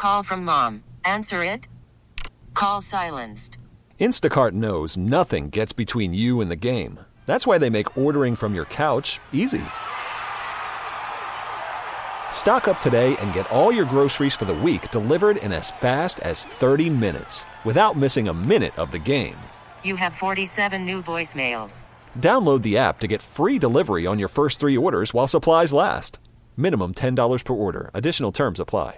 Call from mom. Answer it. Call silenced. Instacart knows nothing gets between you and the game. That's why they make ordering from your couch easy. Stock up today and get all your groceries for the week delivered in as fast as 30 minutes without missing a minute of the game. You have 47 new voicemails. Download the app to get free delivery on your first 3 orders while supplies last. Minimum $10 per order. Additional terms apply.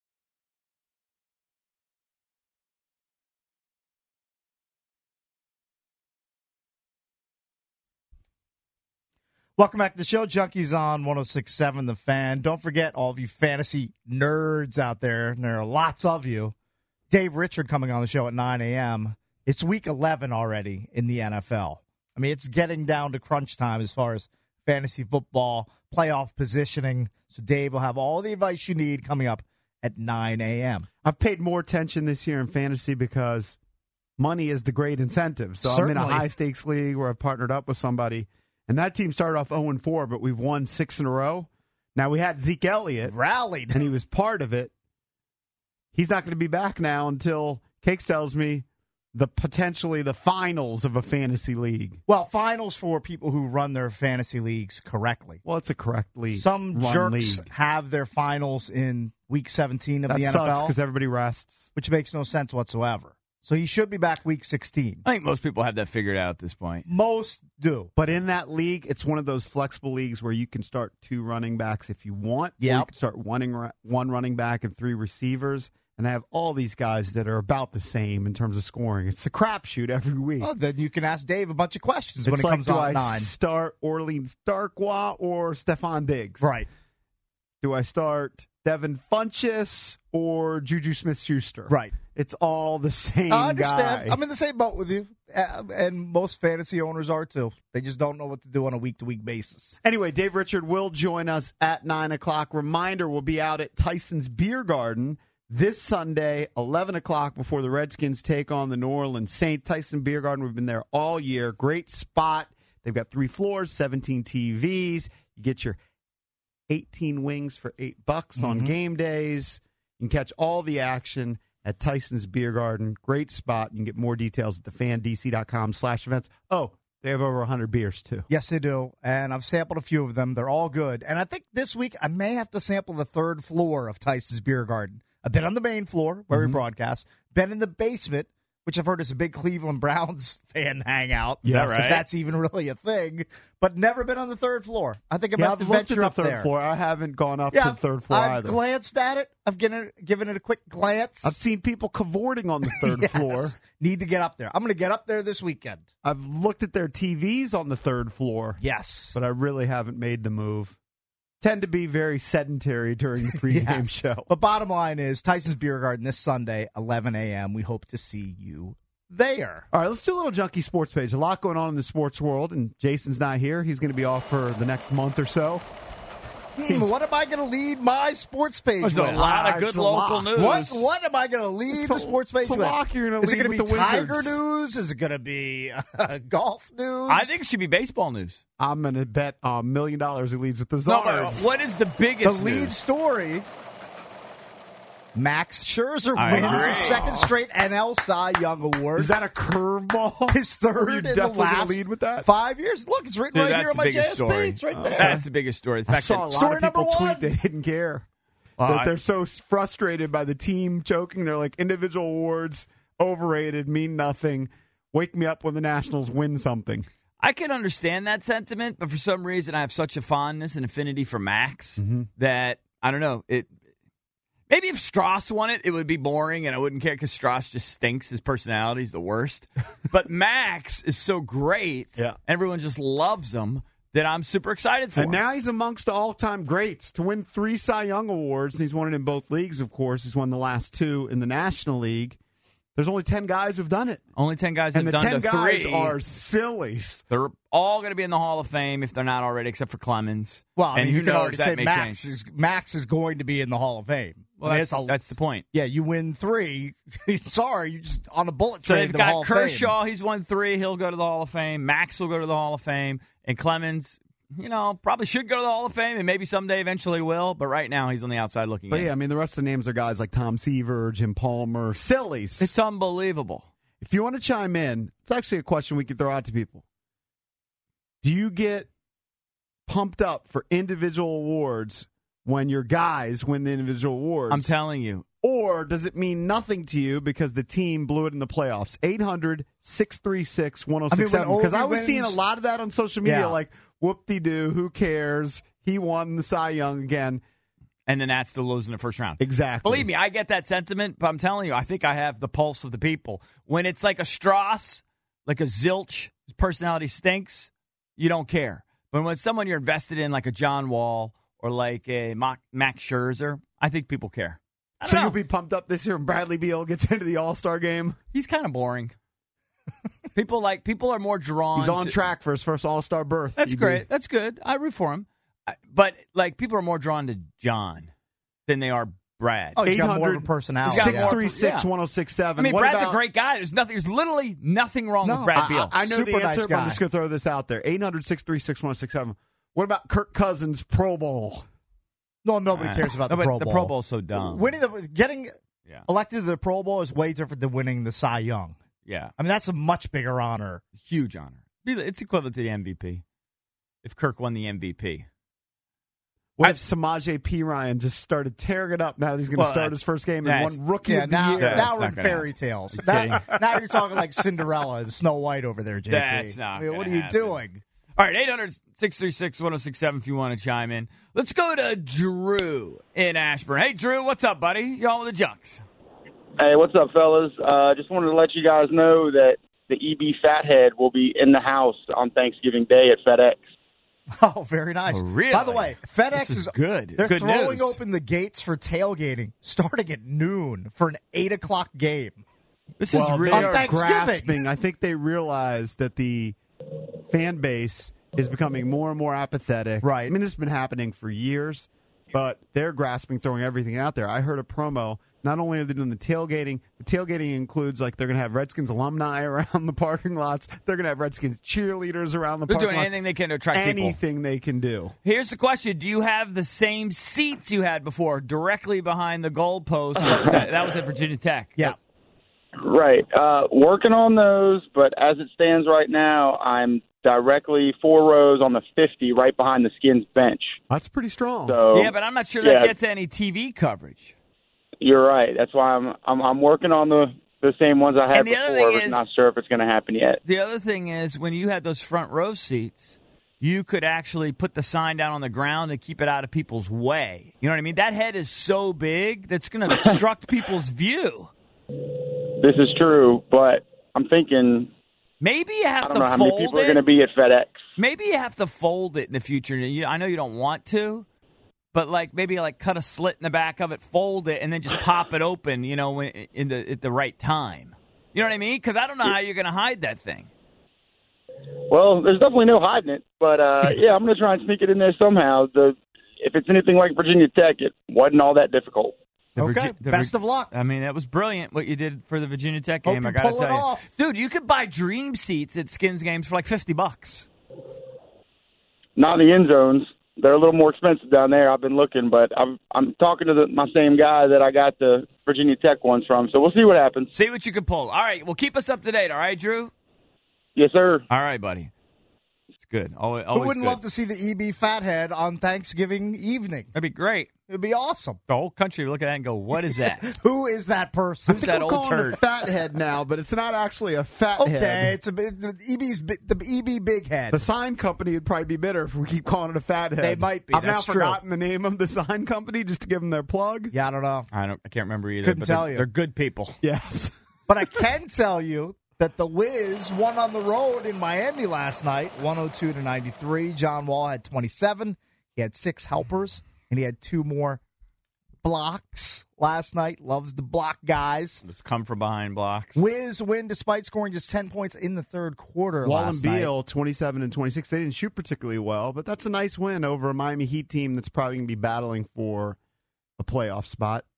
Welcome back to the show. Junkies on 106.7 The Fan. Don't forget, all of you fantasy nerds out there, and there are lots of you, Dave Richard coming on the show at 9 a.m. It's week 11 already in the NFL. I mean, it's getting down to crunch time as far as fantasy football, playoff positioning. So Dave will have all the advice you need coming up at 9 a.m. I've paid more attention this year in fantasy because money is the great incentive. So Certainly. I'm in a high-stakes league where I've partnered up with somebody. And that team started off 0-4, but we've won 6 in a row. Now, we had Zeke Elliott. Rallied. And he was part of it. He's not going to be back now until Cakes tells me potentially the finals of a fantasy league. Well, finals for people who run their fantasy leagues correctly. Well, it's a correct league. Some jerks league. have their finals in week 17 of That the NFL. sucks because everybody rests. Which makes no sense whatsoever. So he should be back week 16. I think most people have that figured out at this point. Most do. But in that league, it's one of those flexible leagues where you can start 2 running backs if you want. Yeah. Or you can start one running back and 3 receivers. And I have all these guys that are about the same in terms of scoring. It's a crapshoot every week. Well, then you can ask Dave a bunch of questions when It's it like, comes do on I at 9. start Orleans Darkwa or Stephon Diggs? Right. Do I start Devin Funchess or Juju Smith-Schuster? Right. It's all the same I understand. guy. I'm in the same boat with you. And most fantasy owners are too. They just don't know what to do on a week-to-week basis. Anyway, Dave Richard will join us at 9 o'clock. Reminder, we'll be out at Tyson's Beer Garden this Sunday, 11 o'clock, before the Redskins take on the New Orleans Saints. Tyson Beer Garden, we've been there all year. Great spot. They've got 3 floors, 17 TVs. You get your 18 wings for $8 on game days. You can catch all the action at Tyson's Beer Garden. Great spot. You can get more details at thefandc.com/events. Oh, they have over 100 beers, too. Yes, they do. And I've sampled a few of them. They're all good. And I think this week I may have to sample the 3rd floor of Tyson's Beer Garden. I've been on the main floor where we broadcast, been in the basement, which I've heard is a big Cleveland Browns fan hangout. Yeah, If right. that's even really a thing, but never been on the 3rd floor. I think I'm Yeah, about to I've looked at venture the up third there. floor. I haven't gone up to the 3rd floor I've either. glanced at it. I've given it a quick glance. I've seen people cavorting on the 3rd Yes. floor. Need to get up there. I'm going to get up there this weekend. I've looked at their TVs on the 3rd floor, Yes. but I really haven't made the move. Tend to be very sedentary during the pregame Yes. show. But bottom line is Tyson's Beer Garden this Sunday, 11 a.m. We hope to see you there. All right, let's do a little junkie sports page. A lot going on in the sports world, and Jason's not here. He's going to be off for the next month or so. What am I going to lead my sports page There's with? a lot of good it's a local lot. news. What am I going to lead the sports page it's a with? lock. You're gonna Is it lead going to with be the Tiger Wizards. news? Is it going to be golf news? I think it should be baseball news. I'm going to bet $1 million he leads with the No, Zards. but what is the the biggest lead news? story. Max Scherzer I wins agree. his 2nd straight NL Cy Young Award. Is that a curveball? His Are you 3rd in the definitely gonna last lead with that? 5 years. Look, it's written Dude, right that's here on the my biggest JS story. It's right there. That's the biggest story. The I fact saw a that lot Story of people number tweet one. they didn't care. Well, That they're so frustrated by the team choking. They're like, individual awards, overrated, mean nothing. Wake me up when the Nationals win something. I can understand that sentiment, but for some reason I have such a fondness and affinity for Max that, I don't know, maybe if Strauss won it, it would be boring and I wouldn't care because Strauss just stinks. His personality's the worst. But Max is so great, Yeah. everyone just loves him, that I'm super excited for And him. now he's amongst the all-time greats. To win 3 Cy Young Awards, and he's won it in both leagues, of course. He's won the last 2 in the National League. There's only 10 guys who've done it. Only 10 guys And have the done 10 to guys 3. are sillies. They're all going to be in the Hall of Fame if they're not already, except for Clemens. Well, I and mean, who you can knows, already that say may Max change. is going to be in the Hall of Fame. Well, I mean, that's the point. yeah, you win 3. Sorry, you're just on a bullet So train they've to the Hall got of Fame. Kershaw. He's won 3. He'll go to the Hall of Fame. Max will go to the Hall of Fame. And Clemens, probably should go to the Hall of Fame and maybe someday eventually will. But right now he's on the outside looking But in. yeah, I mean, the rest of the names are guys like Tom Seaver, Jim Palmer, sillies. It's unbelievable. If you want to chime in, it's actually a question we could throw out to people. Do you get pumped up for individual awards when your guys win the individual awards? I'm telling you. Or does it mean nothing to you because the team blew it in the playoffs? 800-636-1067. Because I was seeing a lot of that on social media, like, whoop-de-doo, who cares? He won the Cy Young again. And then that's still losing the first round. Exactly. Believe me, I get that sentiment, but I'm telling you, I think I have the pulse of the people. When it's like a Strauss, like a Zilch, whose personality stinks, you don't care. But when it's someone you're invested in, like a John Wall or like a Max Scherzer, I think people care. So you'll be pumped up this year when Bradley Beal gets into the All-Star game? He's kind of boring. People are more drawn. He's on track for his first All-Star berth. That's great. That's good. I root for him. But like people are more drawn to John than they are Brad. Oh, he's got more of a personality. 636-1067. I mean, Brad's a great guy. There's literally nothing wrong with Brad Beal. I know Super the answer, nice but I'm guy. just going to throw this out there. 800-636-1067. What about Kirk Cousins' Pro Bowl? No, nobody cares about the Pro Bowl. The Pro Bowl's so dumb. Getting elected to the Pro Bowl is way different than winning the Cy Young. Yeah. I mean, that's a much bigger honor. Huge honor. It's equivalent to the MVP. If Kirk won the MVP. What if Samaje P. Ryan just started tearing it up now that he's going to start his first game and won Rookie of the Year? Now we're in fairy tales. Now you're talking like Cinderella and Snow White over there, JP. That's not what are you doing? All right, 800-636-1067 if you want to chime in. Let's go to Drew in Ashburn. Hey, Drew, what's up, buddy? You on with the Junks? Hey, what's up, fellas? Just wanted to let you guys know that the EB Fathead will be in the house on Thanksgiving Day at FedEx. Oh, very nice. Oh, really? By the way, FedEx is good. They're Good throwing news. open the gates for tailgating starting at noon for an 8 o'clock game. This Well, is really they are Thanksgiving. grasping. I think they realize that the fan base is becoming more and more apathetic. Right. I mean, this has been happening for years, but they're grasping, throwing everything out there. I heard a promo. Not only are they doing the tailgating includes, like, they're going to have Redskins alumni around the parking lots. They're going to have Redskins cheerleaders around the They're parking doing lots. anything they can to attract people. Anything they can do. Here's the question. Do you have the same seats you had before, directly behind the goalpost? That was at Virginia Tech. Yeah. Right. Working on those, but as it stands right now, I'm directly 4 rows on the 50 right behind the Skins bench. That's pretty strong. So Yeah, but I'm not sure that gets any TV coverage. You're right. That's why I'm working on the same ones I had And the other before, thing but is- not sure if it's going to happen yet. The other thing is, when you had those front row seats, you could actually put the sign down on the ground and keep it out of people's way. You know what I mean? That head is so big that's going to obstruct people's view. This is true, but I'm thinking Maybe you I have don't to know how many fold people are it. going to be at FedEx. Maybe you have to fold it in the future. I know you don't want to, but maybe cut a slit in the back of it, fold it, and then just pop it open. At the right time. You know what I mean? Because I don't know how you're going to hide that thing. Well, there's definitely no hiding it, but yeah, I'm going to try and sneak it in there somehow. If it's anything like Virginia Tech, it wasn't all that difficult. Okay, best of luck. I mean, that was brilliant what you did for the Virginia Tech Hope game. you I got to pull it tell you, off. dude, you could buy dream seats at Skins games for like $50. Not in the end zones. They're a little more expensive down there. I've been looking, but I'm talking to my same guy that I got the Virginia Tech ones from, so we'll see what happens. See what you can pull. All right, well, keep us up to date. All right, Drew. Yes, sir. All right, buddy. It's good. Always Who wouldn't good. love to see the EB Fathead on Thanksgiving evening? That'd be great. It'd be awesome. The whole country would look at that and go, "What is that?" Who is that person? I think that we're old calling turd? it a fathead now, but it's not actually a fathead. Okay, it's the EB Big Head. The sign company would probably be bitter if we keep calling it a fathead. They might be. I've That's now true. forgotten the name of the sign company just to give them their plug. Yeah, I don't know. I can't remember either. Couldn't but tell they're, you. They're good people. Yes. But I can tell you that the Wiz won on the road in Miami last night, 102-93. John Wall had 27. He had 6 helpers, and he had 2 more blocks last night. Loves the block guys. Let's come from behind blocks. Wiz win despite scoring just 10 points in the third quarter Wall last and night. Beal, 27 and 26. They didn't shoot particularly well, but that's a nice win over a Miami Heat team that's probably going to be battling for a playoff spot.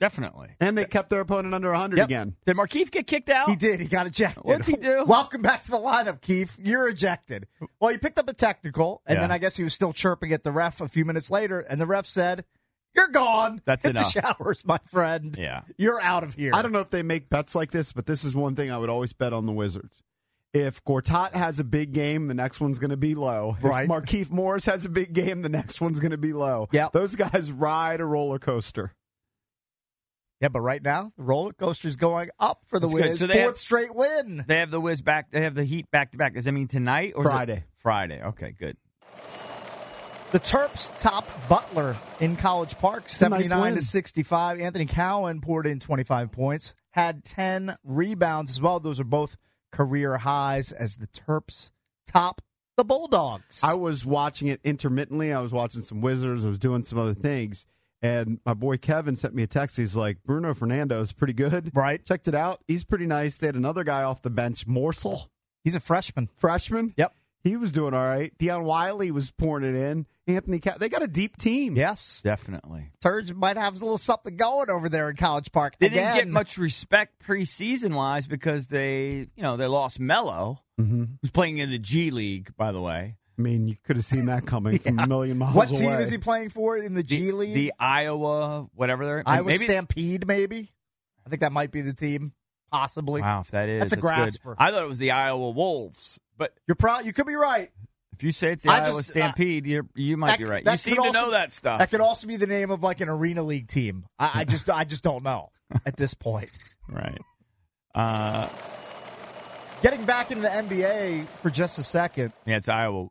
Definitely. And they kept their opponent under 100 Yep. again. Did Markeith get kicked out? He did. He got ejected. What'd he do? Welcome back to the lineup, Keith. You're ejected. Well, he picked up a technical, and Yeah. then I guess he was still chirping at the ref a few minutes later, and the ref said, "You're gone. That's Hit enough. the showers, my friend. Yeah. You're out of here." I don't know if they make bets like this, but this is one thing I would always bet on the Wizards. If Gortat has a big game, the next one's going to be low. Right. If Markieff Morris has a big game, the next one's going to be low. Yep. Those guys ride a roller coaster. Yeah, but right now, the roller coaster's going up for the That's good. Wiz. So they Fourth have- straight win. They have the Wiz back. They have the Heat back to back. Does that mean tonight or is it Friday. Friday. Okay, good. The Terps top Butler in College Park, a nice 79 to win. 65. Anthony Cowan poured in 25 points, had 10 rebounds as well. Those are both career highs as the Terps top the Bulldogs. I was watching it intermittently. I was watching some Wizards. I was doing some other things. And my boy Kevin sent me a text. He's like, Bruno Fernando is pretty good. Right. Checked it out. He's pretty nice. They had another guy off the bench, Morsel, He's a freshman. freshman. Yep. He was doing all right. Deion Wiley was pouring it in. They got a deep team. Yes. Definitely. Turge might have a little something going over there in College Park. They Again. didn't get much respect preseason wise because they lost Melo, who's playing in the G League, by the way. I mean, you could have seen that coming from a million miles What away. team is he playing for in the G League? The Iowa, whatever they're Iowa maybe. Stampede, maybe? I think that might be the team, possibly. Wow, if that is, That's a good. grasper. I thought it was the Iowa Wolves, but You could be right. if you say it's the I Iowa just- Stampede, you might be right. that You seem could to also- know that stuff. That could also be the name of like an Arena League team. I just don't know at this point. Right. Getting back into the NBA for just a second, Yeah, it's Iowa.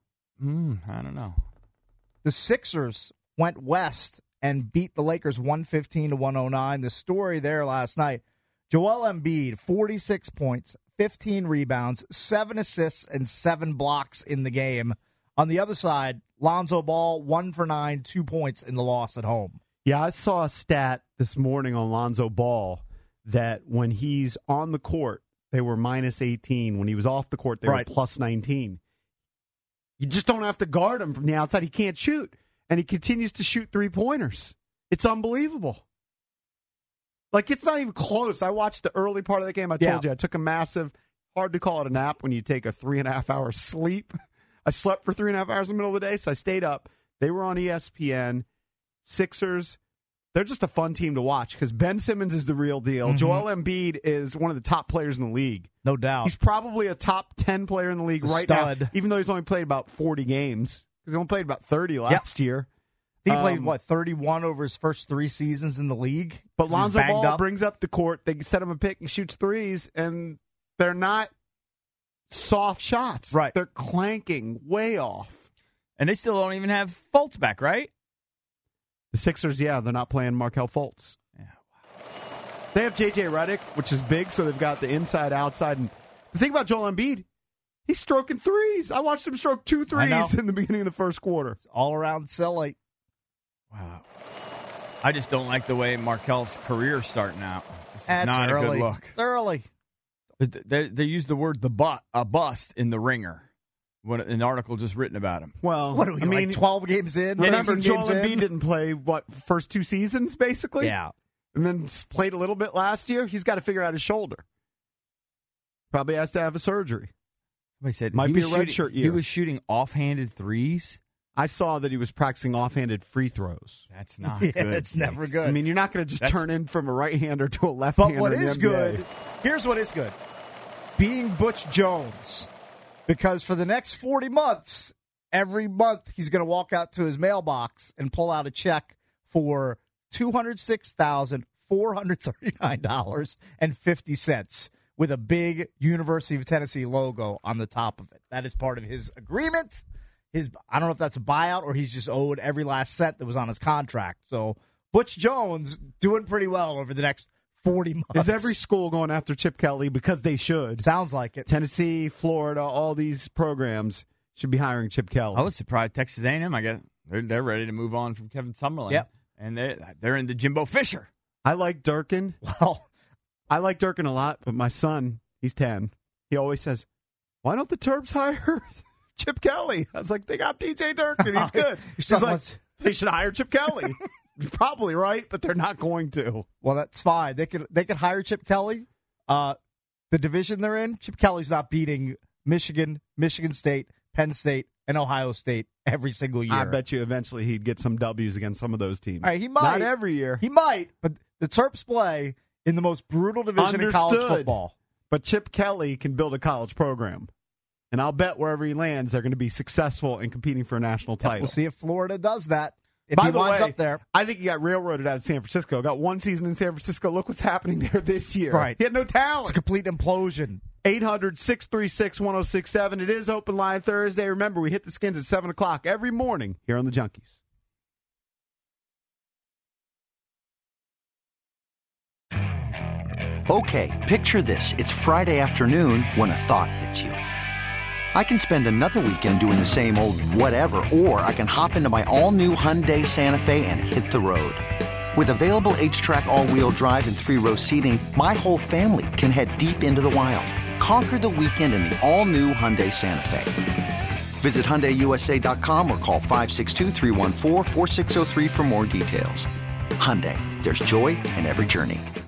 I don't know. the Sixers went west and beat the Lakers 115 to 109. The story there last night, Joel Embiid, 46 points, 15 rebounds, 7 assists, and 7 blocks in the game. On the other side, Lonzo Ball, 1 for 9, 2 points in the loss at home. Yeah, I saw a stat this morning on Lonzo Ball that when he's on the court, they were minus 18. When he was off the court, they Right. were plus 19. You just don't have to guard him from the outside. He can't shoot. And he continues to shoot three-pointers. It's unbelievable. Like, it's not even close. I watched the early part of the game. I told you, I took a massive, hard to call it a nap when you take a 3.5-hour sleep. I slept for 3.5 hours in the middle of the day, so I stayed up. They were on ESPN. Sixers, they're just a fun team to watch because Ben Simmons is the real deal. Mm-hmm. Joel Embiid is one of the top players in the league. No doubt. He's probably a top 10 player in the league right Stud. now, even though he's only played about 40 games because he only played about 30 last year. He played, 31 over his first 3 seasons in the league? But 'Cause he's Lonzo banged Ball up. brings up the court. They set him a pick and shoots threes, and they're not soft shots. Right. They're clanking way off. And they still don't even have Fultz back, right? The Sixers, they're not playing Markelle Fultz. Yeah. They have J.J. Redick, which is big, so they've got the inside, outside. And the thing about Joel Embiid, he's stroking threes. I watched him stroke 2 threes in the beginning of the first quarter. All around silly. Wow. I just don't like the way Markel's career's starting out. This is That's not early. a good look. It's early. They used the word a bust in the Ringer. What an article just written about him. Well, What are we, like 12 games in? remember 18 Joel games in? Embiid didn't play, first 2 seasons, basically? Yeah. And then played a little bit last year. He's got to figure out his shoulder. Probably has to have a surgery. Somebody said Might he be was a shooting- redshirt He year. was shooting offhanded threes. I saw that he was practicing offhanded free throws. That's not Yeah, good. it's never Yikes. good. I mean, you're not going to just turn in from a right-hander to a But left-hander what in the is NBA. good, here's what is good. Being Butch Jones. Because for the next 40 months, every month he's going to walk out to his mailbox and pull out a check for $206,439.50 with a big University of Tennessee logo on the top of it. That is part of his agreement. I don't know if that's a buyout or he's just owed every last cent that was on his contract. So Butch Jones doing pretty well over the next 40 months. Is every school going after Chip Kelly because they should? Sounds like it. Tennessee, Florida, all these programs should be hiring Chip Kelly. I was surprised Texas A&M. I guess they're ready to move on from Kevin Summerlin. Yep. And they're into Jimbo Fisher. I like Durkin. Well, I like Durkin a lot, but my son, he's 10. He always says, "Why don't the Terps hire Chip Kelly?" I was like, "They got DJ Durkin. He's good." He's son like, wants- "They should hire Chip Kelly." probably right, but they're not going to. Well, that's fine. They could hire Chip Kelly. The division they're in, Chip Kelly's not beating Michigan, Michigan State, Penn State, and Ohio State every single year. I bet you eventually he'd get some W's against some of those teams. All right, he might. Not every year. He might, but the Terps play in the most brutal division in college football. But Chip Kelly can build a college program. And I'll bet wherever he lands, they're going to be successful in competing for a national title. We'll see if Florida does that. If By he the winds way, up there. I think he got railroaded out of San Francisco. Got one season in San Francisco. Look what's happening there this year. Right. He had no talent. It's a complete implosion. 800-636-1067. It is Open Line Thursday. Remember, we hit the Skins at 7 o'clock every morning here on the Junkies. Okay, picture this. It's Friday afternoon when a thought hits you. I can spend another weekend doing the same old whatever, or I can hop into my all-new Hyundai Santa Fe and hit the road. With available H-Track all-wheel drive and 3-row seating, my whole family can head deep into the wild. Conquer the weekend in the all-new Hyundai Santa Fe. Visit HyundaiUSA.com or call 562-314-4603 for more details. Hyundai, there's joy in every journey.